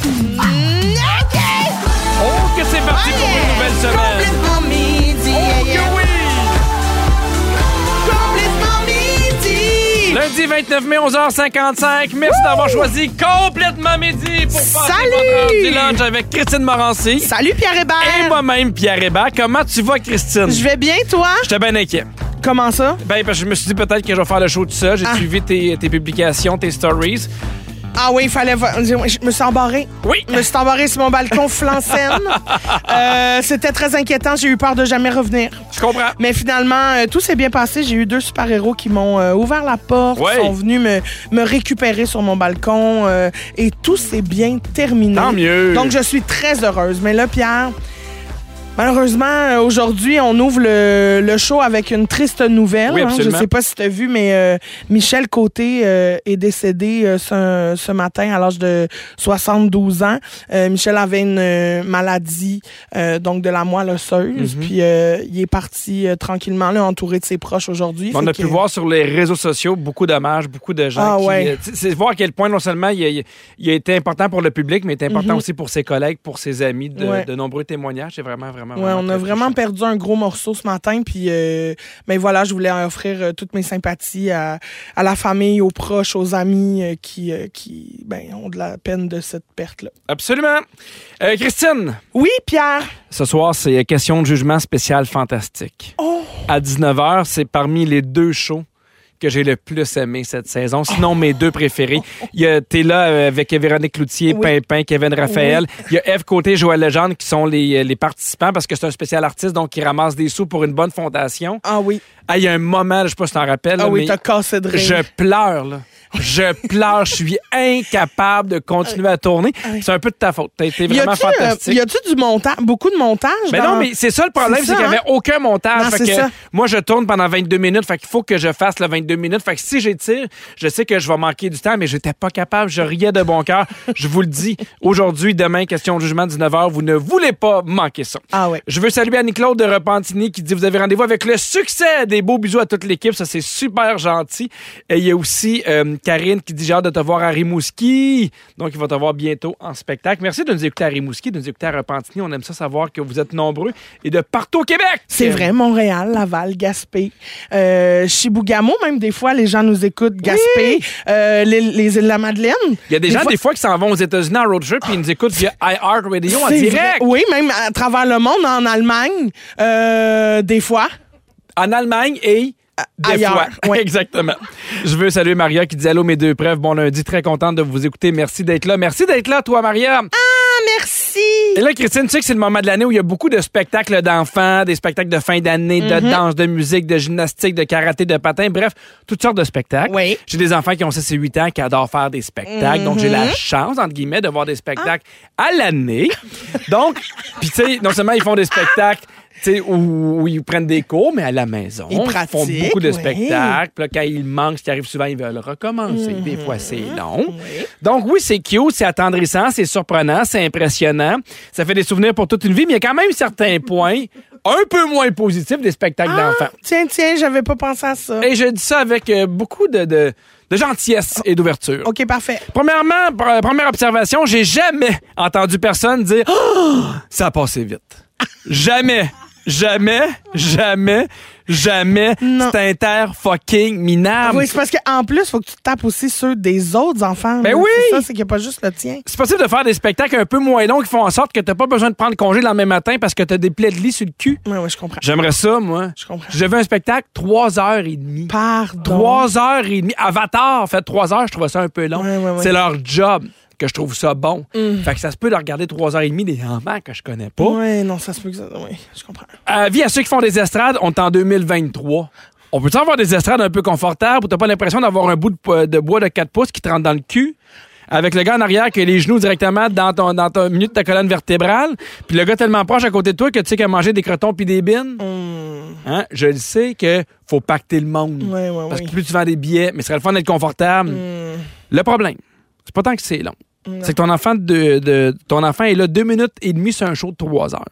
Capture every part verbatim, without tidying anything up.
OK! Oh, que c'est parti Oh, pour yeah. une nouvelle semaine! Complètement midi. Oh, yeah, yeah. que oui! Complètement midi. Lundi vingt-neuf mai, onze heures cinquante-cinq. Merci d'avoir choisi Complètement Midi pour passer Salut! votre heure du lunch avec Christine Morancy. Salut Pierre Hébert. Et moi-même, Pierre Hébert. Comment tu vas, Christine? Je vais bien, toi? J'étais bien inquiet. Comment ça? Ben, parce que je me suis dit peut-être que je vais faire le show tout seul. J'ai Ah. suivi tes, tes publications, tes stories. Ah oui, il fallait... Je me suis embarrée. Oui. Je me suis embarrée sur mon balcon flançaine. euh, C'était très inquiétant. J'ai eu peur de jamais revenir. Je comprends. Mais finalement, euh, tout s'est bien passé. J'ai eu deux super-héros qui m'ont euh, ouvert la porte, Ouais. qui sont venus me, me récupérer sur mon balcon euh, et tout s'est bien terminé. Tant mieux. Donc, je suis très heureuse. Mais là, Pierre, malheureusement, euh, aujourd'hui, on ouvre le, le show avec une triste nouvelle. Oui, hein. absolument. Je sais pas si tu as vu, mais euh, Michel Côté euh, est décédé euh, ce, ce matin à l'âge de soixante-douze ans. Euh, Michel avait une euh, maladie euh, donc de la moelle osseuse. Mhm. Puis euh, il est parti euh, tranquillement, là, entouré de ses proches aujourd'hui. On Fait a que- pu voir sur les réseaux sociaux beaucoup d'hommages, beaucoup de gens Ah, qui... ouais. euh, t- C'est voir à quel point, non seulement il a, il a été important pour le public, mais il est important Mhm. aussi pour ses collègues, pour ses amis, de, Ouais. de nombreux témoignages. C'est vraiment, vraiment, Ouais, vraiment on a très vraiment touchant. perdu un gros morceau ce matin. Puis, euh, ben voilà, je voulais offrir euh, toutes mes sympathies à, à la famille, aux proches, aux amis euh, qui, euh, qui ben, ont de la peine de cette perte-là. Absolument. Euh, Christine, Oui, Pierre. ce soir, c'est question de jugement spécial fantastique. Oh, À dix-neuf heures, c'est parmi les deux shows que j'ai le plus aimé cette saison. Sinon, mes deux préférés. Il y a, t'es là euh, avec Véronique Cloutier, Oui. Pimpin, Kevin Raphaël. Il y a Eve Côté, Joël Legendre qui sont les, les participants parce que c'est un spécial artiste, donc qui ramasse des sous pour une bonne fondation. ah oui. Ah, il y a un moment, je sais pas si t'en rappelles, Ah là, oui, mais t'as cassé de rire. je pleure, là. Je pleure, je suis incapable de continuer à tourner. C'est un peu de ta faute. T'as été Y vraiment a-tu, euh, fantastique. y a-tu du montage, beaucoup de montage? Mais dans- non, mais c'est ça le problème, C'est c'est ça, qu'il n'y avait hein? aucun montage. Non, Fait c'est que ça. moi, je tourne pendant vingt-deux minutes, fait qu'il faut que je fasse le vingt-deux minutes. Fait que si j'étire, je sais que je vais manquer du temps, mais j'étais pas capable, je riais de bon cœur. Je vous le dis, aujourd'hui, demain, question de jugement, dix-neuf heures, vous ne voulez pas manquer ça. Ah ouais. Je veux saluer Annie-Claude de Repentigny qui dit vous avez rendez-vous avec le succès. Des beaux bisous à toute l'équipe, ça c'est super gentil. Et il y a aussi euh, Karine qui dit j'ai hâte de te voir à Rimouski. Donc il va te voir bientôt en spectacle. Merci de nous écouter à Rimouski, de nous écouter à Repentigny. On aime ça savoir que vous êtes nombreux et de partout au Québec. C'est vrai, Montréal, Laval, Gaspé, euh, Chibougamau, même des fois, les gens nous écoutent, Gaspé, euh, les, les îles de la Madeleine. Il y a des, gens fois- des fois qui s'en vont aux États-Unis en road trip et ils nous écoutent via iHeartRadio en C'est direct. vrai. Oui, même à travers le monde, en Allemagne, euh, des fois. En Allemagne et des ailleurs, fois. ouais. Exactement. Je veux saluer Maria qui dit allô mes deux preuves. Bon lundi, très contente de vous écouter. Merci d'être là. Merci d'être là, toi, Maria. Ah, merci! Et là, Christine, tu sais que c'est le moment de l'année où il y a beaucoup de spectacles d'enfants, des spectacles de fin d'année, de Mm-hmm. danse, de musique, de gymnastique, de karaté, de patin, bref, toutes sortes de spectacles. Oui. J'ai des enfants qui ont six et huit ans qui adorent faire des spectacles. Donc, j'ai Mm-hmm. la chance, entre guillemets, de voir des spectacles Ah. à l'année. Donc, puis tu sais, non seulement ils font des spectacles tu sais, où, où ils prennent des cours, mais à la maison. Ils font pratiquent, beaucoup de oui. spectacles. Puis là, quand ils manquent, ce qui arrive souvent, ils veulent recommencer. Des Mm-hmm. fois, c'est long. Donc, oui, c'est cute, c'est attendrissant, c'est surprenant, c'est impressionnant. Ça fait des souvenirs pour toute une vie, mais il y a quand même certains points un peu moins positifs des spectacles Ah, d'enfants. tiens, tiens, j'avais pas pensé à ça. Et je dis ça avec euh, beaucoup de, de, de gentillesse et d'ouverture. OK, parfait. Premièrement, pr- première observation, j'ai jamais entendu personne dire oh, ça a passé vite. Jamais, jamais, jamais, jamais. Non. C'est inter fucking minable. Oui, c'est parce qu'en plus, il faut que tu tapes aussi ceux des autres enfants. Ben là. oui! C'est ça, c'est qu'il n'y a pas juste le tien. C'est possible de faire des spectacles un peu moins longs qui font en sorte que t'as pas besoin de prendre congé le lendemain matin parce que t'as des plaies de lit sur le cul. Oui, oui, je comprends. J'aimerais ça, moi. Je comprends. J'ai vu un spectacle trois heures et demie. Pardon. Trois heures et demie. Avatar, en fait, trois heures, je trouvais ça un peu long. Ouais, ouais, ouais. C'est leur job que je trouve ça bon. Fait que ça se peut de regarder trois heures et demie des enfants que je connais pas. Oui, non, ça se peut que ça. Oui, je comprends. Avis à ceux qui font des estrades, on est en deux mille vingt-trois. On peut-tu avoir des estrades un peu confortables où t'as pas l'impression d'avoir un bout de, de bois de quatre pouces qui te rentre dans le cul? Avec le gars en arrière qui a les genoux directement dans ton, dans ton milieu de ta colonne vertébrale, puis le gars tellement proche à côté de toi que tu sais qu'il a mangé des crotons puis des bines. Hum. Hein? Je le sais que faut pacter le monde. Ouais, ouais, Parce ouais. que plus tu vends des billets, mais ce serait le fun d'être confortable. Hum. Le problème, c'est pas tant que c'est long. Non. C'est que ton enfant de, de ton enfant est là deux minutes et demie sur un show de trois heures.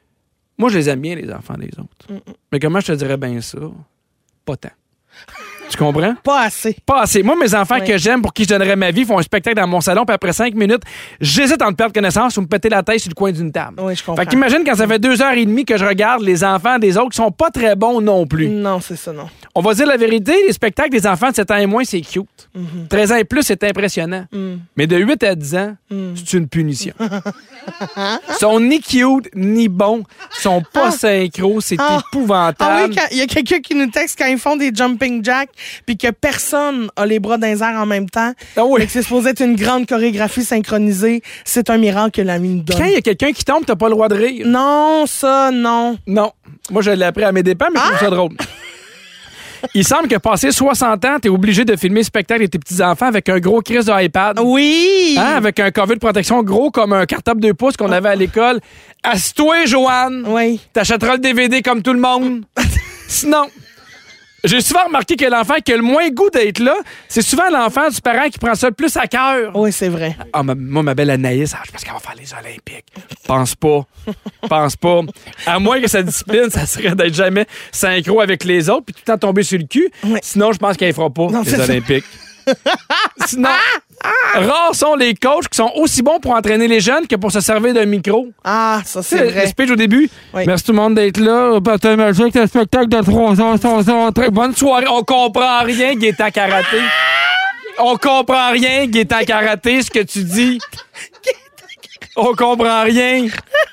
Moi, je les aime bien, les enfants des autres. Mm-mm. Mais comment je te dirais bien ça? Pas tant. Tu comprends? Pas assez. Pas assez. Moi, mes enfants Oui. que j'aime, pour qui je donnerais ma vie, font un spectacle dans mon salon, puis après cinq minutes, j'hésite entre perdre connaissance ou me péter la tête sur le coin d'une table. Oui, je comprends. Fait qu'imagine quand ça fait deux heures et demie que je regarde les enfants des autres qui sont pas très bons non plus. Non, c'est ça, non. On va dire la vérité, les spectacles des enfants de sept ans et moins, c'est cute. Mm-hmm. treize ans et plus, c'est impressionnant. Mm. Mais de huit à dix ans, Mm. c'est une punition. Ils sont ni cute, ni bons. Ils sont pas synchro. C'est Ah. épouvantable. Ah oui, quand- il y a quelqu'un qui nous texte quand ils font des jumping jacks puis que personne a les bras dans les airs en même temps. Ah oui. Mais que c'est supposé être une grande chorégraphie synchronisée. C'est un miracle que l'ami nous donne. Quand il y a quelqu'un qui tombe, t'as pas le droit de rire. Non, ça, non. Non. Moi, je l'ai appris à mes dépens, mais je trouve ça drôle. Il semble que passé soixante ans, t'es obligé de filmer le spectacle de tes petits-enfants avec un gros crise de iPad. Oui! Hein, avec un cover de protection gros comme un cartable deux pouces qu'on avait à l'école. Assis-toi, Joanne. Oui. T'achèteras le D V D comme tout le monde. Sinon, j'ai souvent remarqué que l'enfant qui a le moins goût d'être là, c'est souvent l'enfant du parent qui prend ça le plus à cœur. Oui, c'est vrai. Ah, ma- moi, ma belle Anaïs, ah, je pense qu'elle va faire les Olympiques. Pense pas. Pense pas. À moins que sa discipline, ça serait d'être jamais synchro avec les autres puis tout le temps tomber sur le cul. Oui. Sinon, je pense qu'elle ne fera pas Non, c'est les ça. Olympiques. Sinon, rares sont les coachs qui sont aussi bons pour entraîner les jeunes que pour se servir d'un micro. Ah, ça, Tu sais, c'est le vrai. speech au début. Oui. Merci tout le monde d'être là. Baptême magique, un spectacle de trois heures, trois heures. Très bonne soirée. On comprend rien, Gaétan Karaté. On comprend rien, Gaétan Karaté, ce que tu dis. On comprend rien.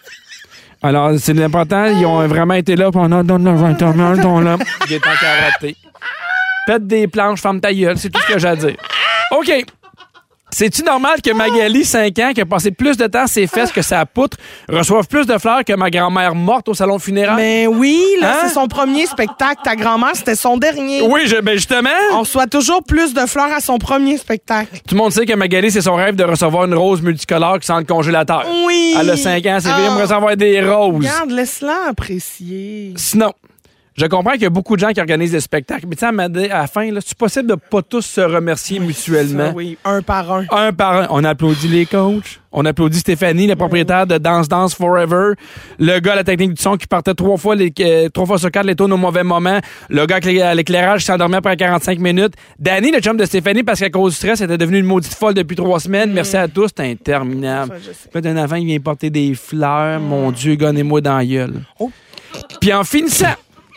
Alors, c'est l'important. Ils ont vraiment été là pendant dans le vingt ans, dans le Gaétan Karaté. Pète des planches, ferme ta gueule. C'est tout ce que j'ai à dire. OK. C'est-tu normal que Magali, cinq ans, qui a passé plus de temps à ses fesses que sa poutre, reçoive plus de fleurs que ma grand-mère morte au salon funéraire? Mais oui, là, Hein? c'est son premier spectacle. Ta grand-mère, c'était son dernier. Oui, je, ben justement. On reçoit toujours plus de fleurs à son premier spectacle. Tout le monde sait que Magali, c'est son rêve de recevoir une rose multicolore qui sent le congélateur. Oui. Elle a cinq ans, c'est Ah. vrai, elle aimerait recevoir des roses. Regarde, laisse-la apprécier. Sinon, je comprends qu'il y a beaucoup de gens qui organisent des spectacles, mais tu sais, à ma- à la fin, là, c'est possible de pas tous se remercier mutuellement. Ça, oui, un par un. Un par un. On applaudit les coachs. On applaudit Stéphanie, la propriétaire de Dance Dance Forever. Le gars à la technique du son qui partait trois fois, les, euh, trois fois sur quatre les tournes au mauvais moment. Le gars avec l'é- à l'éclairage qui s'endormait après quarante-cinq minutes. Danny, le chum de Stéphanie, parce qu'à cause du stress, elle était devenue une maudite folle depuis trois semaines. Merci à tous. C'est interminable. Ça, je sais. Puis là, d'un enfant, il vient porter des fleurs. Mon Dieu, gagnez-moi dans la gueule. Oh. Puis en finissant,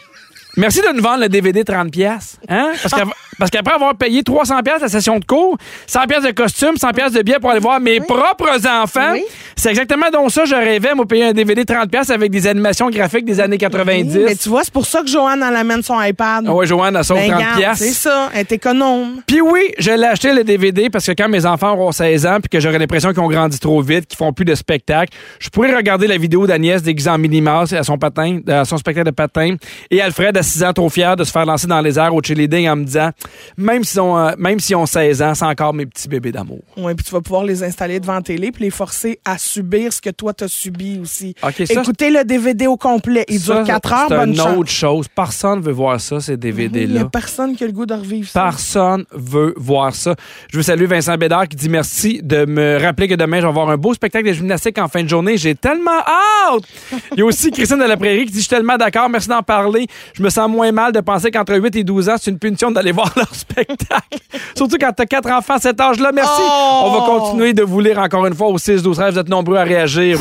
merci de nous vendre le D V D trente piastres. Hein? Parce, qu'av- parce qu'après avoir payé trois cents piastres la session de cours, cent piastres de costume, cent piastres de billets pour aller voir mes propres enfants, Oui. c'est exactement donc ça je rêvais, moi, payer un D V D trente piastres avec des animations graphiques des années quatre-vingt-dix. Oui, mais tu vois, c'est pour ça que Joanne, elle amène son iPad. Ah ouais, Joanne, elle sauve Ben, trente regarde, piastres. c'est ça, elle est économe. Puis oui, je l'ai acheté le D V D parce que quand mes enfants auront seize ans puis que j'aurai l'impression qu'ils ont grandi trop vite, qu'ils font plus de spectacles, je pourrais regarder la vidéo d'Agnès déguisée en Minnie Mouse à son patin, à son spectacle de patin, et Alfred à six ans trop fier de se faire lancer dans les airs au cheerleading en me disant, même s'ils ont, euh, même s'ils ont seize ans, c'est encore mes petits bébés d'amour. Oui, puis tu vas pouvoir les installer devant la télé puis les forcer à subir ce que toi t'as subi aussi. OK, ça, Écoutez le D V D au complet. Il ça, dure quatre heures, c'est bonne une chance. autre chose. Personne veut voir ça, ces Il n'y D V D-là. a personne qui a le goût de revivre ça. Personne veut voir ça. Je veux saluer Vincent Bédard qui dit merci de me rappeler que demain, je vais avoir un beau spectacle de gymnastique en fin de journée. J'ai tellement hâte! Il y a aussi Christine de la Prairie qui dit je suis tellement d'accord, merci d'en parler. Je me sens moins mal de penser qu'entre huit et douze ans, c'est une punition d'aller voir leur spectacle. Surtout quand t'as quatre enfants à cet âge-là. Merci. Oh! On va continuer de vous lire encore une fois au six douze treize. Vous êtes nombreux à réagir.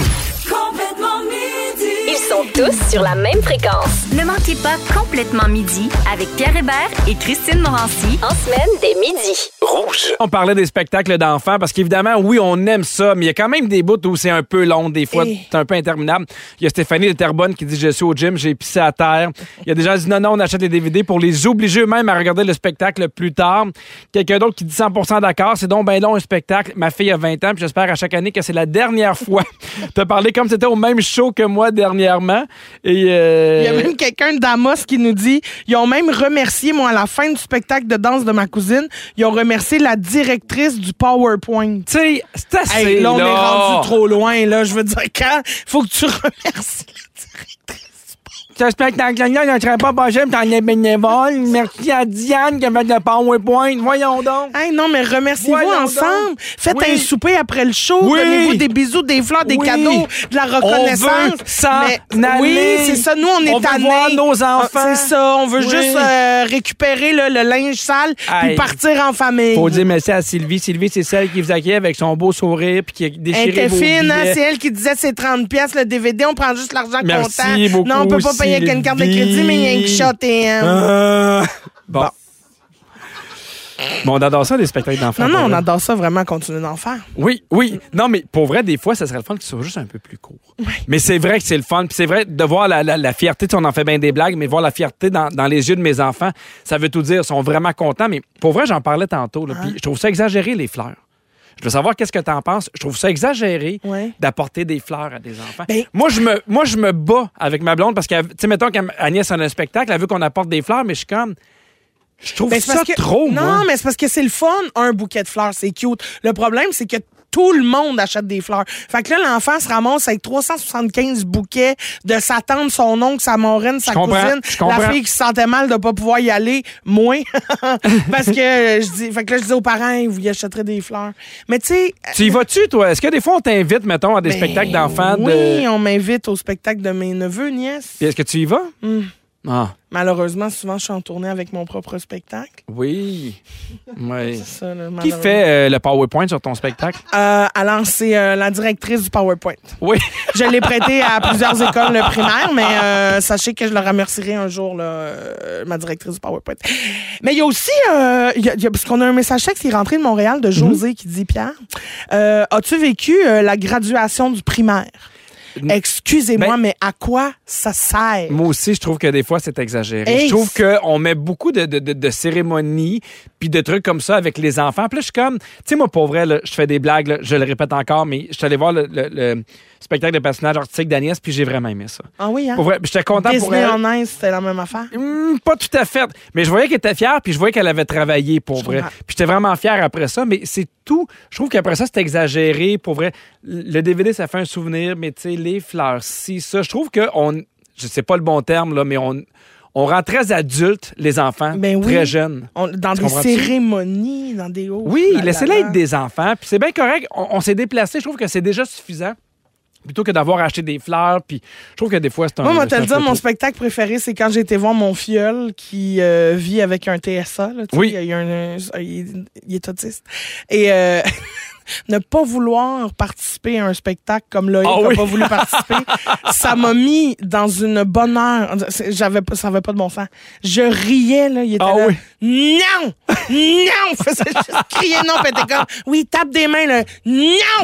Ils sont tous sur la même fréquence. Ne manquez pas Complètement Midi avec Pierre Hébert et Christine Morancy. En semaine, dès midi. Rouge. On parlait des spectacles d'enfants parce qu'évidemment, oui, on aime ça, mais il y a quand même des bouts où c'est un peu long, des fois, Eh. c'est un peu interminable. Il y a Stéphanie de Terrebonne qui dit je suis au gym, j'ai pissé à terre. Il y a des gens qui disent non, non, on achète les D V D pour les obliger eux-mêmes à regarder le spectacle plus tard. Quelqu'un d'autre qui dit cent pour cent d'accord, c'est donc ben long un spectacle. Ma fille a vingt ans, puis j'espère à chaque année que c'est la dernière fois. T'as parlé comme c'était au même show que moi dernièrement. Et euh... Il y a même quelqu'un d'Amos qui nous dit ils ont même remercié, moi, à la fin du spectacle de danse de ma cousine, ils ont remercié la directrice du PowerPoint. Tu sais, c'est assez. Hey, là, on là. est rendu trop loin, là. Je veux dire, quand faut que tu remercies la directrice du ce spectacle-là, je ne serais pas possible dans les bénévoles. Merci à Diane qui a fait le PowerPoint. Voyons donc. Hey, non, mais remerciez-vous Voyons ensemble. donc. Faites Oui. un souper après le show. Oui. Donnez-vous des bisous, des fleurs, des Oui. cadeaux, de la reconnaissance. On veut s'en Mais- aller. Oui, c'est ça. Nous, on est On veut tannés. voir nos enfants. Ah, C'est ça. On veut Oui. juste euh, récupérer là, le linge sale puis Hey. partir en famille. Faut dire merci à Sylvie. Sylvie, c'est celle qui vous accueille avec son beau sourire puis qui a Elle déchiré était vos fine, hein? billets. C'est elle qui disait c'est trente pièces le D V D, on prend juste l'argent Merci comptant. beaucoup, Non, on peut pas payer avec une carte de crédit, mais il y a un guichoté. Hein? Ah. Bon. Bon, on adore ça, des spectacles d'enfants. non, non, pour on vrai. adore ça vraiment, continuer d'en faire. Oui, oui. Non, mais pour vrai, des fois, ça serait le fun qu'il soit juste un peu plus court. Mais c'est vrai que c'est le fun. Puis c'est vrai de voir la, la, la fierté. Tu sais, on en fait bien des blagues, mais voir la fierté dans, dans les yeux de mes enfants, ça veut tout dire. Ils sont vraiment contents. Mais pour vrai, j'en parlais tantôt. Là, Puis je trouve ça exagéré, les fleurs. Je veux savoir qu'est-ce que tu en penses. Je trouve ça exagéré Ouais. d'apporter des fleurs à des enfants. Ben- moi, je me, moi, je me bats avec ma blonde parce que, tu sais, mettons qu'Agnès a un spectacle, elle veut qu'on apporte des fleurs, mais je suis comme... Je trouve Ben, c'est ça parce que- trop, Non, moi. mais c'est parce que c'est le fun, un bouquet de fleurs, c'est cute. Le problème, c'est que tout le monde achète des fleurs. Fait que là, l'enfant se ramasse avec trois cent soixante-quinze bouquets de sa tante, son oncle, sa marraine, sa Je comprends, cousine, je comprends. la fille qui se sentait mal de pas pouvoir y aller, moi. Parce que euh, je dis, fait que là, je dis aux parents, hey, vous y achèterez des fleurs. Mais tu sais... Tu y vas-tu, toi? Est-ce que des fois, on t'invite, mettons, à des ben, spectacles d'enfants? Oui, De... on m'invite au spectacle de mes neveux, nièces. Puis est-ce que tu y vas? Hmm. Ah, Malheureusement, souvent, je suis en tournée avec mon propre spectacle. oui. Oui. C'est ça, là, Qui malheureusement. fait euh, le PowerPoint sur ton spectacle? Euh, alors, c'est euh, la directrice du PowerPoint. Oui. Je l'ai prêté à plusieurs écoles primaires, mais euh, sachez que je le remercierai un jour, là, euh, ma directrice du PowerPoint. Mais il y a aussi, euh, y a, y a- parce qu'on a un message texte qui est rentré de Montréal de José qui dit, Pierre, euh, as-tu vécu euh, la graduation du primaire? Excusez-moi, Ben- mais à quoi ça sert? Moi aussi, je trouve que des fois, c'est exagéré. Hey, je trouve qu'on met beaucoup de, de, de, de cérémonies puis de trucs comme ça avec les enfants. Puis là, je suis comme... Tu sais, moi, pour vrai, là, je fais des blagues, là, je le répète encore, mais je suis allé voir le, le, le spectacle de personnages artistiques d'Agnès, puis j'ai vraiment aimé ça. Ah oui, hein? Pour vrai, puis j'étais content pour Disney elle. on Ice, c'était la même affaire. Hum, pas tout à fait. Mais je voyais qu'elle était fière, puis je voyais qu'elle avait travaillé pour Je vrai. comprends. Puis j'étais vraiment fier après ça, mais c'est tout. Je trouve qu'après ça, c'est exagéré. Pour vrai, le D V D, ça fait un souvenir, mais tu sais, les fleurs, si, ça. Je trouve que on. Je sais pas le bon terme, là, mais on. On rend très adultes, les enfants, Ben oui. très jeunes. On- dans Tu des comprends-tu? cérémonies, dans des hauts. Oui, là, là, laissez-les là. être des enfants. Puis c'est bien correct. On, on s'est déplacé. Je trouve que c'est déjà suffisant. Plutôt que d'avoir acheté des fleurs. Puis je trouve que des fois, c'est un. Moi, moi, te c'est le un dire, peu mon trop. spectacle préféré, c'est quand j'ai été voir mon filleul qui euh, vit avec un T S A. Là, tu sais, Oui. Il, y a un, un- il, il est autiste. Et euh, ne pas vouloir participer à un spectacle comme Loïc Ah n'a oui. pas voulu participer, ça m'a mis dans une bonne heure. C'est- J'avais, pas- ça n'avait pas de bon sens. Je riais, là. Il était Ah là. oui. Non! Non! Il faisait juste crier non. Puis il était comme, oui, tape des mains, là. Non!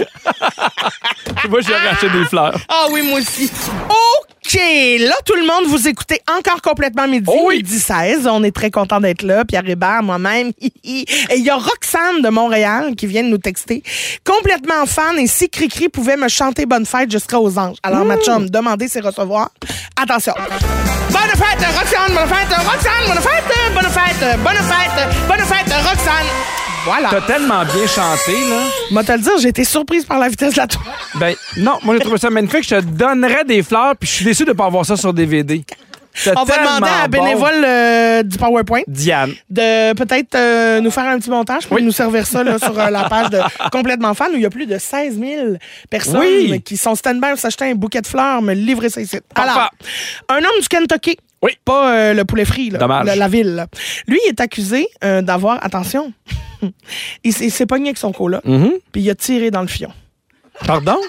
Moi, j'ai racheté des fleurs. Ah oui, moi aussi. OK, là, tout le monde, vous écoutez encore complètement midi, Oh oui. midi seize. On est très content d'être là. Pierre Hébert, moi-même. Et il y a Roxane de Montréal qui vient de nous texter. Complètement fan, et si Cricri pouvait me chanter Bonne fête, je serais aux anges. Alors, ma chum, demander, c'est recevoir. Attention. Bonne fête, Roxane, bonne fête, Roxane, bonne fête, bonne fête, bonne fête, bonne fête, Roxane. Voilà. T'as tellement bien chanté, là. Moi, te le dire, j'ai été surprise par la vitesse de la tour. Ben, non, moi, j'ai trouvé ça magnifique. Je te donnerais des fleurs, puis je suis déçu de ne pas avoir ça sur D V D. C'est On va tellement demander à la bon. bénévole euh, du PowerPoint Diane. de peut-être euh, nous faire un petit montage pour Oui. nous servir ça là, sur euh, la page de Complètement Fan où il y a plus de seize mille personnes Oui. qui sont stand-by pour s'acheter un bouquet de fleurs, me livrer ça ici. Parfait. Alors, un homme du Kentucky, Oui. pas euh, le poulet frit, là, Dommage. la, la ville. là. Lui, il est accusé euh, d'avoir, attention, il, s'est- il s'est pogné avec son coloc, Mhm. puis il a tiré dans le fion. Pardon?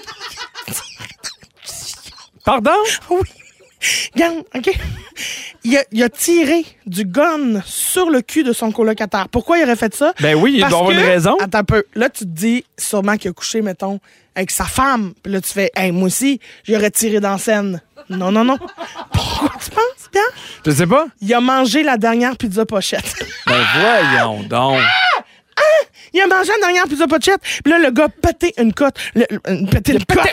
Pardon? Oui. Regarde, OK? Il a, il a tiré du gun sur le cul de son colocataire. Pourquoi il aurait fait ça? Ben oui, il Parce doit avoir que- une raison. Attends un peu. Là, tu te dis sûrement qu'il a couché, mettons, avec sa femme. Puis là, tu fais, hey, moi aussi, j'aurais tiré dans la scène. Non, non, non. Pourquoi tu penses, Pierre? Je sais pas. Il a mangé la dernière pizza pochette. Ben voyons donc. Il a mangé la dernière pizza pochette. Puis là, le gars a pété une cote. Le, le- pété une cote.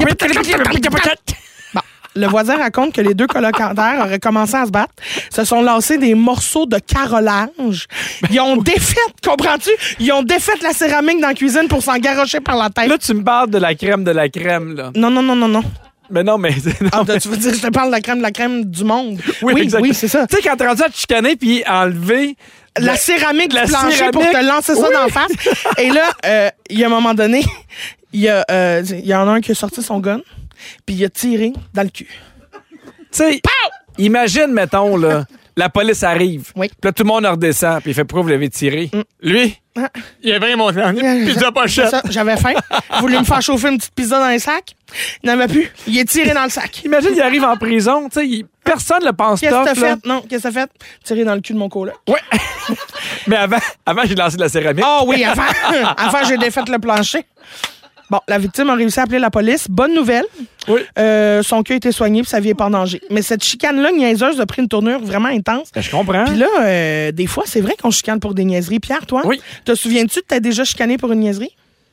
Bon. Le voisin raconte que les deux colocataires auraient commencé à se battre, se sont lancés des morceaux de carrelage. Ils ont défait, comprends-tu? Ils ont défait la céramique dans la cuisine pour s'en garrocher par la tête. Là, tu me parles de la crème de la crème, là. Non, non, non, non, non. Mais non, mais... Non, Ah, mais... tu veux dire, je te parle de la crème de la crème du monde. Oui, oui, exactement. oui, c'est ça. Tu sais, quand t'es rendu à te chicaner puis enlever... La le- céramique la du plancher céramique. pour te lancer ça Oui. d'en face. Et là, euh, il y a un moment donné, il y, a, euh, il y en a un qui a sorti son gun, puis il a tiré dans le cul. Tu sais, imagine, mettons, là, la police arrive. Oui. Puis là, tout le monde redescend. Puis il fait pourquoi vous l'avez tiré? Lui, Ah. il avait mon pizza C'est pochette. ça, j'avais faim. Il voulait me faire chauffer une petite pizza dans les sacs. Il n'en avait plus. Il est tiré dans le sac. Imagine, il arrive en prison. Tu sais, il- personne ne le pense Qu'est-ce que t'as tough, là. fait? Non, qu'est-ce que t'as fait? Tiré dans le cul de mon coloc. Ouais. Mais avant, avant j'ai lancé de la céramique. Ah oui, avant, avant j'ai défait le plancher. Bon, la victime a réussi à appeler la police. Bonne nouvelle. Oui. Euh, son cœur a été soigné puis sa vie n'est pas en danger. Mais cette chicane-là, niaiseuse, a pris une tournure vraiment intense. Ben, je comprends. Puis là, euh, des fois, c'est vrai qu'on chicane pour des niaiseries. Pierre, toi, Oui. te souviens-tu que t'as déjà chicané pour une niaiserie?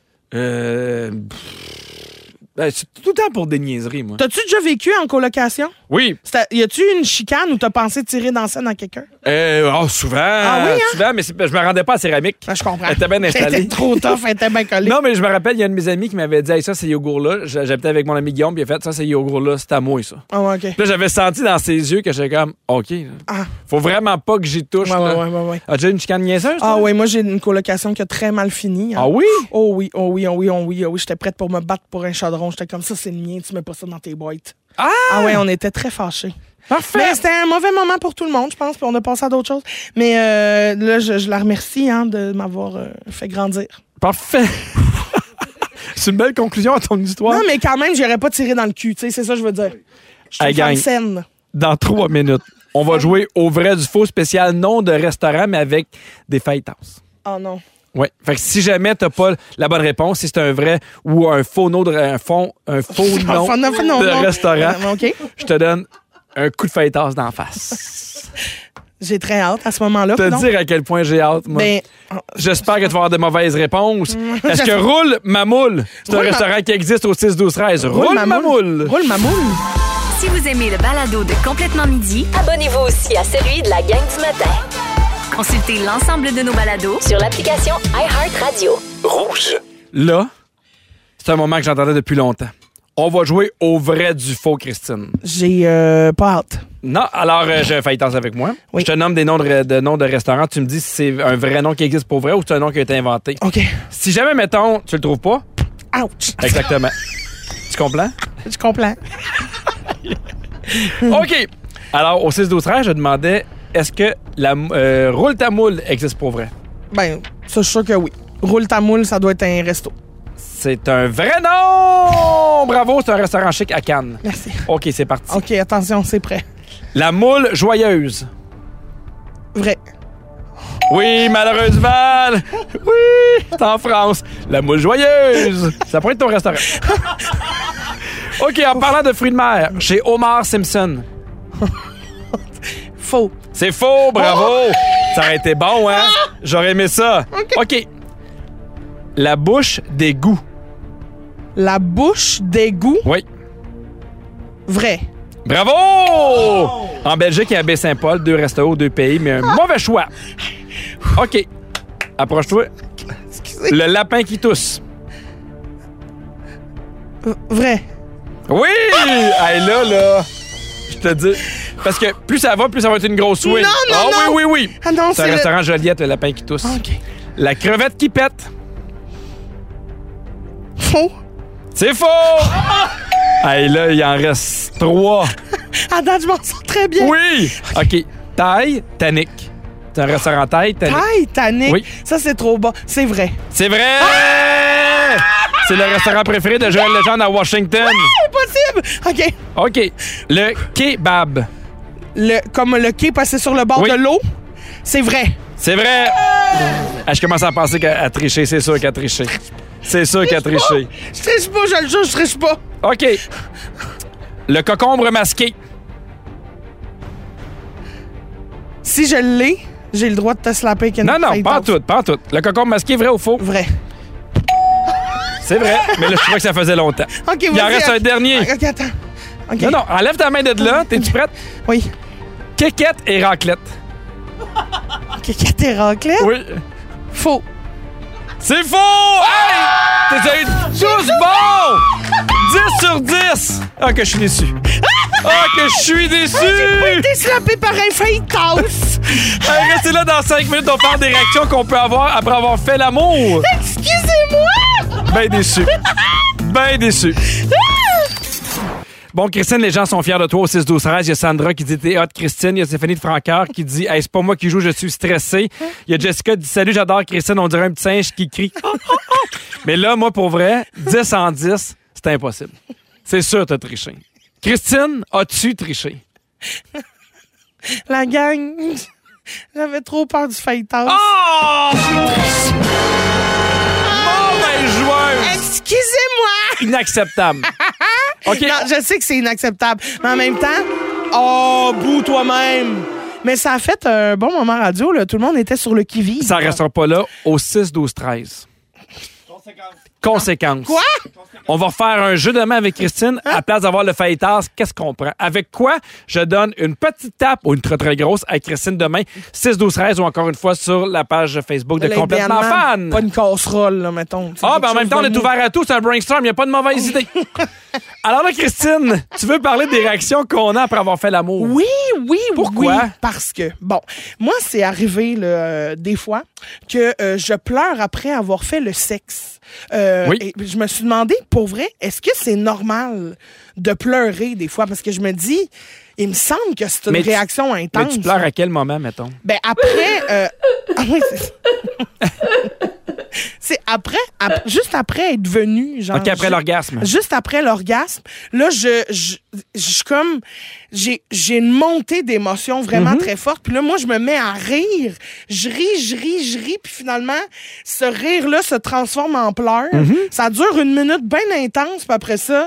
Euh... Ben, c'est tout le temps pour des niaiseries, moi. T'as-tu déjà vécu en colocation? Oui. C'était- Y a-tu une chicane où t'as pensé tirer dans la scène à quelqu'un? Euh, oh, souvent. Ah oui, hein? Souvent, mais c'est- je me rendais pas à céramique. Ah, je comprends. Elle était bien installée. Elle était trop tough, elle était bien collée. Non, mais je me rappelle, il y a un de mes amis qui m'avait dit hey, ça, c'est yogourt-là. J'habitais avec mon ami Guillaume, puis il a fait ça, c'est yogourt-là, c'est à moi, ça. Ah ouais, OK. Puis là, j'avais senti dans ses yeux que j'étais comme, OK, là. Ah, Faut vraiment pas que j'y touche. ouais, là. ouais, ouais, ouais, ouais. As-tu déjà une chicane niaiseuse? Ah toi? oui, moi j'ai une colocation qui a très mal fini. hein. Ah oui? Oh oui, oh oui, oh oui, oh oui, oh oui. J'étais prête pour me battre pour un chaudron. J'étais comme ça, c'est le mien, tu mets pas ça dans tes boîtes. Ah! Ah ouais, on était très fâchés. Parfait! Mais c'était un mauvais moment pour tout le monde, je pense, puis on a passé à d'autres choses. Mais euh, là, je, je la remercie hein, de m'avoir euh, fait grandir. Parfait! C'est une belle conclusion à ton histoire. Non, mais quand même, j'aurais pas tiré dans le cul, tu sais, c'est ça que je veux dire. Je suis Hey, une femme gang. saine. Dans trois minutes, on va jouer au vrai du faux spécial nom de restaurant, mais avec des fajitas. Oh non. Oui. Fait que si jamais t'as pas la bonne réponse, si c'est un vrai ou un faux nom de un fond, un faux nom Enfin, non, non, de non. restaurant, Euh, OK. je te donne un coup de fajitas d'en face. J'ai très hâte à ce moment-là. Te non? dire à quel point j'ai hâte, moi. Ben, J'espère que tu vas avoir de mauvaises réponses. Est-ce que Roule ma moule, c'est un Roule ma- restaurant qui existe au six douze treize? Roule, ma moule. Roule ma moule. Si vous aimez le balado de Complètement Midi, Abonnez-vous aussi à celui de la gang du matin consultez l'ensemble de nos balados sur l'application iHeartRadio. Rouge. Là, c'est un moment que j'entendais depuis longtemps. On va jouer au vrai du faux, Christine. J'ai euh, pas hâte. Non, alors euh, j'ai un fajitas avec moi. Oui. Je te nomme des noms de, de noms de restaurants. Tu me dis si c'est un vrai nom qui existe pour vrai ou c'est un nom qui a été inventé. OK. Si jamais, mettons, tu le trouves pas, Ouch. exactement. Tu comprends? Je comprends. OK. Alors, au six douze treize, je demandais est-ce que la euh, Roule ta moule existe pour vrai? Ben, ça, je suis sûr que oui. Roule ta moule, ça doit être un resto. C'est un vrai nom! Bravo, c'est un restaurant chic à Cannes. Merci. OK, c'est parti. OK, attention, c'est prêt. La moule joyeuse. Vrai. Oui, malheureusement. Oui, c'est en France. La moule joyeuse. Ça pourrait être ton restaurant. OK, en parlant de fruits de mer, chez Omar Simpson. Faux. C'est faux, bravo. Ça aurait été bon, hein? J'aurais aimé ça. OK. La bouche d'égout. La bouche d'égout. Oui. Vrai. Bravo! En Belgique et à Baie-Saint-Paul, deux restos, deux pays, mais un mauvais choix. OK. Approche-toi. Excusez. Le lapin qui tousse. V- Vrai. Oui! Hey, là, là, je te dis... Parce que plus ça va, plus ça va être une grosse win. Non, non, Ah non! oui, oui, oui. Ah non, C'est un c'est le- restaurant Joliette, le lapin qui tousse. OK. La crevette qui pète. Faux. C'est faux! Hey, là, il en reste trois. À date, je m'en sors très bien. Oui! OK. Taille, Tanic. C'est un restaurant Taille, Tanic. Titanic. Oui. Ça, c'est trop bas. C'est vrai. C'est vrai! C'est le restaurant préféré de Joël Legendre à Washington. Impossible. OK. OK. Le kebab. Le, comme le quai passé sur le bord Oui. de l'eau. C'est vrai. C'est vrai! Ah, je commence à penser qu'elle a triché. C'est sûr qu'elle a triché. C'est sûr qu'elle a triché. Je triche pas, je le jure, je triche pas. OK. Le cocombre masqué. Si je l'ai, j'ai le droit de te slapper avec une Non, non, feuille pas en d'or. tout, pas en tout. Le cocombre masqué, vrai ou faux? Vrai. C'est vrai, mais là, je crois que ça faisait longtemps. OK, Il en vas-y, reste un OK. dernier. OK, attends. OK. Non, non, enlève ta main de là. T'es-tu prête? Oui. Quéquette et raclette. Kékette et raclette? Oui. Faux. C'est faux! Hey! T'es eu tous bons! dix sur dix! Ah, que je suis déçu. Ah, que je suis déçu! J'ai pas été slappé par un fajitas! Hey, restez là dans cinq minutes, on parle des réactions qu'on peut avoir après avoir fait l'amour. Excusez-moi! Ben déçu. Ben déçu. Bon, Christine, les gens sont fiers de toi au six douze treize. Il y a Sandra qui dit t'es hot, Christine. Il y a Stéphanie de Francoeur qui dit hey, c'est pas moi qui joue, je suis stressée. Il y a Jessica qui dit salut, j'adore Christine, on dirait un petit singe qui crie. Mais là, moi, pour vrai, dix en dix, c'est impossible. C'est sûr, t'as triché. Christine, as-tu triché? La gang, j'avais trop peur du fajitas. Oh! Mauvaise joueuse! Excusez-moi! Inacceptable. OK. Non, je sais que c'est inacceptable. Mais en même temps, oh, boue toi-même. Mais ça a fait un bon moment radio. Là. Tout le monde était sur le qui-vive. Ça ne restera pas là au six douze treize. Conséquence. Conséquence. Quoi? On va refaire un jeu de main avec Christine. À la place d'avoir le fajitas, qu'est-ce qu'on prend? Avec quoi je donne une petite tape ou une très très grosse à Christine demain? six douze treize ou encore une fois sur la page Facebook de Là, Complètement idéalement, Fan. Pas une casserole, là, mettons. C'est Ah, quelque ben en même chose temps, on de est mou. ouvert à tout. C'est un brainstorm. Il n'y a pas de mauvaise idée. Alors là, Christine, tu veux parler des réactions qu'on a après avoir fait l'amour? Oui, oui, Pourquoi? oui. Parce que, bon, moi, c'est arrivé là, euh, des fois que euh, je pleure après avoir fait le sexe. Euh, Oui. Et je me suis demandé, pour vrai, est-ce que c'est normal de pleurer des fois? Parce que je me dis, il me semble que c'est une Mais tu- réaction intense. Mais tu pleures à quel moment, mettons? Ben après, euh, ah oui, c'est... c'est après, ap- juste après être venu, genre. OK, après ju- l'orgasme. Juste après l'orgasme, là, je, je, je suis comme, j'ai, j'ai une montée d'émotions vraiment Mm-hmm. très forte. Puis là, moi, je me mets à rire. Je ris, je ris, je ris. Puis finalement, ce rire-là se transforme en pleurs. Mm-hmm. Ça dure une minute bien intense. Puis après ça,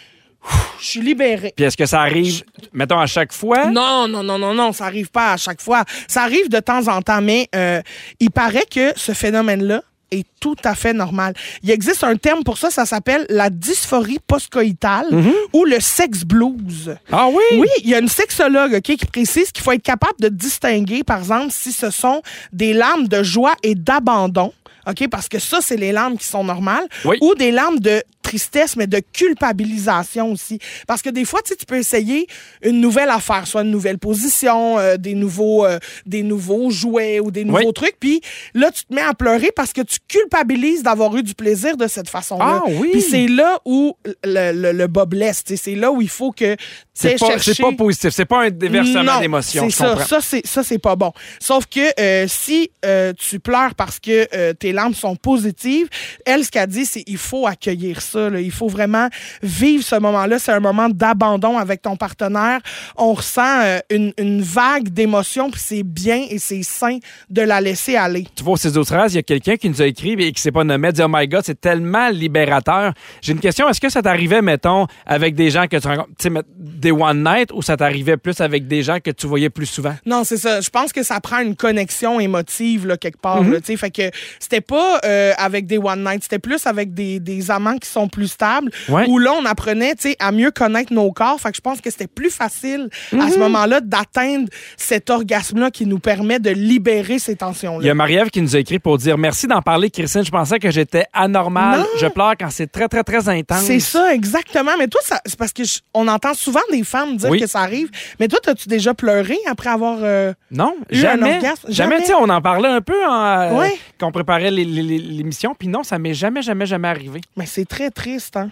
ouf, je suis libérée. Puis est-ce que ça arrive, mettons, à chaque fois? Non, non, non, non, non, ça arrive pas à chaque fois. Ça arrive de temps en temps, mais euh, il paraît que ce phénomène-là est tout à fait normal. Il existe un terme pour ça, ça s'appelle la dysphorie postcoïtale ou le sex blues. Ah oui? Oui, il y a une sexologue ok, qui précise qu'il faut être capable de distinguer, par exemple, si ce sont des larmes de joie et d'abandon, ok, parce que ça, c'est les larmes qui sont normales, Oui. ou des larmes de tristesse, mais de culpabilisation aussi. Parce que des fois, tu sais, tu peux essayer une nouvelle affaire, soit une nouvelle position, euh, des nouveaux euh, des nouveaux jouets ou des nouveaux Oui. trucs, puis là, tu te mets à pleurer parce que tu culpabilises d'avoir eu du plaisir de cette façon-là. Ah oui. Puis c'est là où le, le, le bas blesse, tu sais, c'est là où il faut que tu C'est aies pas, cherché... c'est pas positif. C'est pas un déversement Non, d'émotions. c'est Je ça. comprends. Ça, c'est, ça, c'est pas bon. Sauf que euh, si euh, tu pleures parce que euh, tes larmes sont positives, elle, ce qu'elle dit, c'est il faut accueillir ça. Là. Il faut vraiment vivre ce moment-là. C'est un moment d'abandon avec ton partenaire. On ressent euh, une, une vague d'émotions, puis c'est bien et c'est sain de la laisser aller. Tu vois, au six douze treize, il y a quelqu'un qui nous a écrit et qui s'est pas nommé, dit « Oh my God, c'est tellement libérateur. » J'ai une question. Est-ce que ça t'arrivait, mettons, avec des gens que tu rencontres, tu sais, met- des one night, ou ça t'arrivait plus avec des gens que tu voyais plus souvent? Non, c'est ça. Je pense que ça prend une connexion émotive là, quelque part. Mhm. là, tu sais. Fait que c'était pas euh, avec des one night, c'était plus avec des, des amants qui sont plus stables. Ouais. Où là, on apprenait tu sais, à mieux connaître nos corps. Fait que je pense que c'était plus facile à Mhm. ce moment-là d'atteindre cet orgasme-là qui nous permet de libérer ces Il y tensions-là. a Marie-Ève qui nous a écrit pour dire « Merci d'en parler, Christine. Je pensais que j'étais anormal. Non. Je pleure quand c'est très, très, très intense. » C'est ça, exactement. Mais toi, ça, c'est parce que je- on entend souvent des femmes dire Oui. que ça arrive. Mais toi, as-tu déjà pleuré après avoir... euh, Non, Eu un jamais. orgasme? Jamais, Jamais. tu sais, on en parlait un peu en, euh, Ouais. quand on préparait les- les- les- l'émission, puis non, ça m'est jamais, jamais, jamais arrivé. Mais c'est très triste, hein?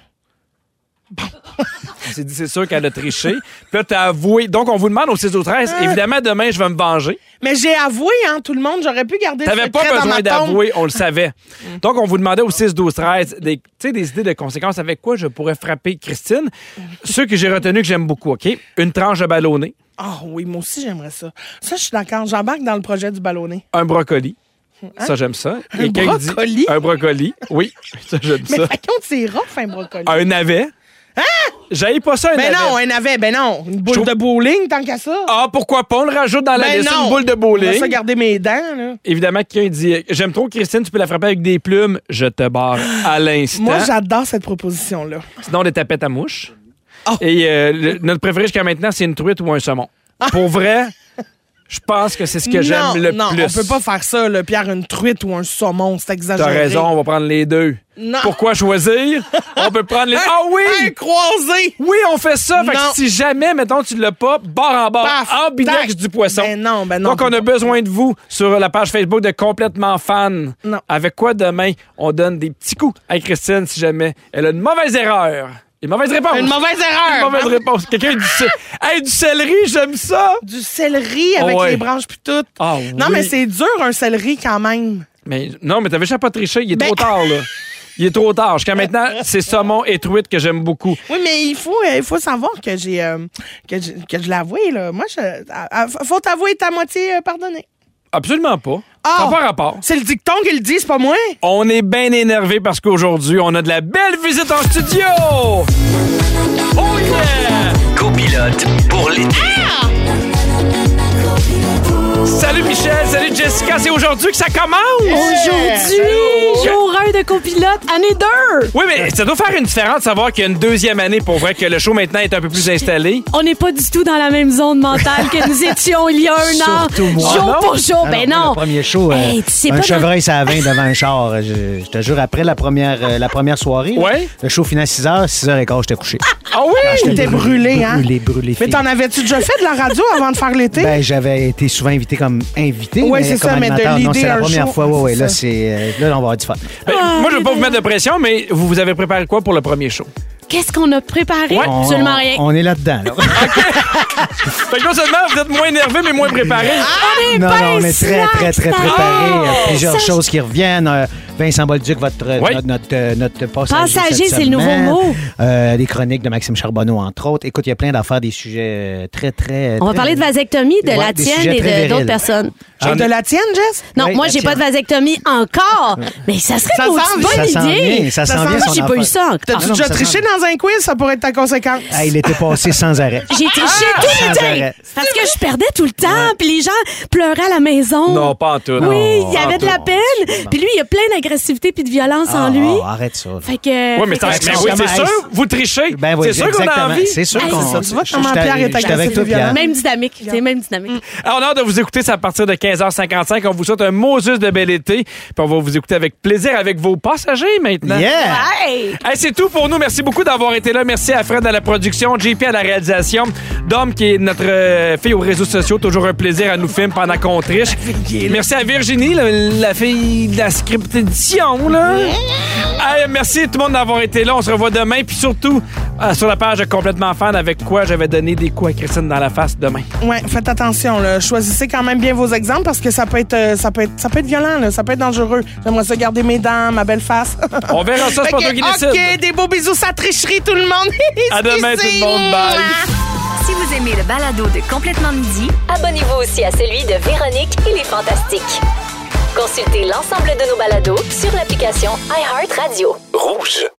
On s'est dit, c'est sûr qu'elle a triché. Puis là, t'as avoué. Donc, on vous demande au six au treize. Ah. Évidemment, demain, je vais me venger. Mais j'ai avoué, hein, tout le monde. J'aurais pu garder le T'avais secret pas dans besoin ma tombe. d'avouer, on le savait. Donc, on vous demandait au six douze treize des, tu sais, des idées de conséquences. Avec quoi je pourrais frapper Christine? Ceux que j'ai retenus que j'aime beaucoup, OK? Une tranche de ballonné, Ah oui, moi aussi, j'aimerais ça. Ça, je suis d'accord. J'embarque dans le projet du ballonné. un brocoli. Ça, j'aime ça. Hein? Un Quelqu'un qui dit- brocoli? Un brocoli, oui. Ça, j'aime Mais ça. par contre, c'est rough, un brocoli. Un navet. Hein? J'aille pas ça, un Ben navet. non, un navet, ben non. Une boule Je trouve- de bowling, tant qu'à ça. Ah, pourquoi pas? On le rajoute dans la ben liste, non. une boule de Je vais bowling. ça garder mes dents, là. Évidemment, quelqu'un dit « J'aime trop Christine, tu peux la frapper avec des plumes. » Je te barre à l'instant. Moi, j'adore cette proposition-là. Sinon, des tapettes à mouches. Oh. Et euh, le- notre préféré jusqu'à maintenant, c'est une truite ou un saumon. Pour vrai, Je pense que c'est ce que non, j'aime le non, plus. on peut pas faire ça, là, Pierre, une truite ou un saumon, c'est exagéré. T'as raison, on va prendre les deux. Non. Pourquoi choisir? On peut prendre les... Ah oui! Un croisé! Oui, on fait ça. Fait que Non. si jamais, mettons, tu l'as pas, barre en barre, Paf, ambidex tac. du poisson. Ben non, ben non. Donc, on a besoin de vous sur la page Facebook de Complètement Fan. Non. Avec quoi demain, on donne des petits coups à Christine si jamais elle a une mauvaise erreur. Une mauvaise réponse. Une mauvaise erreur! Une mauvaise réponse. Quelqu'un du, cé- hey, du céleri, j'aime ça. Du céleri avec Oh ouais. les branches puis tout. Ah Non, oui. mais c'est dur, un céleri, quand même. Mais non, mais t'avais déjà pas triché. Il est Ben- trop tard, là. Il est trop tard. Jusqu'à maintenant, c'est saumon et truite que j'aime beaucoup. Oui, mais il faut, euh, il faut savoir que j'ai euh, que, je- que je l'avoue, là. Moi, je, à- à- faut t'avouer ta moitié euh, pardonnée. Absolument pas. Ah! Ça n'a pas rapport. C'est le dicton qui le dit, c'est pas moi. On est bien énervé parce qu'aujourd'hui, on a de la belle visite en studio! Oh yeah! Copilote pour l'été. Salut Michel, salut Jessica, c'est aujourd'hui que ça commence! Aujourd'hui, jour un de copilote, année deux. Oui, mais ça doit faire une différence de savoir qu'il y a une deuxième année pour vrai que le show maintenant est un peu plus installé. On n'est pas du tout dans la même zone mentale que nous étions il y a un an. Surtout moi. Jour Ah non? pour jour, Ah ben moi, non. Le premier show, euh, Hey, tu sais un pas dans- chevreuil, ça a vingt devant un char. Je, je te jure, après la première, euh, la première soirée, là, Ouais. le show finit à six heures, six heures quinze, j'étais couché. Ah oui? T'es brûlé, hein? Brûlé, brûlé. Mais fille. t'en avais-tu déjà fait de la radio avant de faire l'été? Ben, j'avais été souvent invité comme invité. Ouais, mais c'est comme ça, mais de animateur, non, l'idée c'est la un première show, fois. Ouais, ouais, c'est là, ça. c'est, euh, là, on va avoir du fun. Ben, moi, je veux pas vous mettre de pression, mais vous, vous avez préparé quoi pour le premier show? Qu'est-ce qu'on a préparé? Ouais. Absolument on, rien. On est là-dedans. Là. Fait que non seulement vous êtes moins énervé, mais moins préparé. On est non, ben non, on est très, slack, très, très c'est préparé. un- Il y a plusieurs Ça, choses qui reviennent. Euh, Vincent Bolduc, votre, Oui. notre, notre, euh, notre passager. Passager, cette c'est le nouveau semaine. mot. Euh, des chroniques de Maxime Charbonneau, entre autres. Écoute, il y a plein d'affaires, des sujets euh, très, très. On va très- parler de vasectomie, de Ouais, la des tienne sujets et très de virils. d'autres personnes. J'en ai- De la tienne, Jess? Non, Oui, moi, la j'ai pas tienne. de vasectomie encore. Mais ça serait Ça une s'en bonne vient. Ça s'en idée. vient, ça s'en Ça vient, s'en Moi, son j'ai pas affaire. eu ça encore. T'as-tu Ah, non, déjà ça triché s'en- dans un quiz? Ça pourrait être ta conséquence. Ah, il était passé sans arrêt. J'ai triché Sans tout l'été. arrêt. Parce que je perdais tout le temps, puis les gens pleuraient à la maison. Non, pas en tout. Oui, Non, il y pas en avait de tout. la peine. Puis lui, il y a plein d'agressivité puis de violence Ah, en lui. ah, arrête ça. là. Fait que. Oui, mais, fait que- ça- mais que- oui, c'est Comment- sûr, vous trichez. Ben oui, c'est sûr qu'on a exactement. envie. C'est sûr Hey, qu'on. c'est ça, tu vois je- comment je- Pierre est j'étais avec agressif toi, et violent. Pierre. Même dynamique. C'est même dynamique. Alors, on a hâte de vous écouter, c'est à partir de quinze heures cinquante-cinq. On vous souhaite un Moses de bel été. Puis on va vous écouter avec plaisir avec vos passagers maintenant. Yeah! Hey! Hey, c'est tout pour nous. Merci beaucoup d'avoir été là. Merci à Fred à la production, J P à la réalisation, Dom qui est notre euh, fille aux réseaux sociaux. Toujours un plaisir à nous filmer pendant qu'on triche. Merci à Virginie, la, la fille de la script édition. Là. Hey, merci tout le monde d'avoir été là. On se revoit demain. Puis surtout, euh, sur la page de Complètement Fan, avec quoi j'avais donné des coups à Christine dans la face demain. Ouais, faites attention. Là. Choisissez quand même bien vos exemples parce que ça peut être, euh, ça peut être, ça peut être violent. Là. Ça peut être dangereux. J'aimerais ça garder mes dents, ma belle face. On verra ça, c'est pas Ok, toi qui décide. OK, des beaux bisous, ça tricherie tout le monde. À demain tout le monde. Bye. Si vous aimez le balado de Complètement Midi, Abonnez-vous aussi à celui de Véronique et les Fantastiques. Consultez l'ensemble de nos balados sur l'application iHeartRadio. Rouge.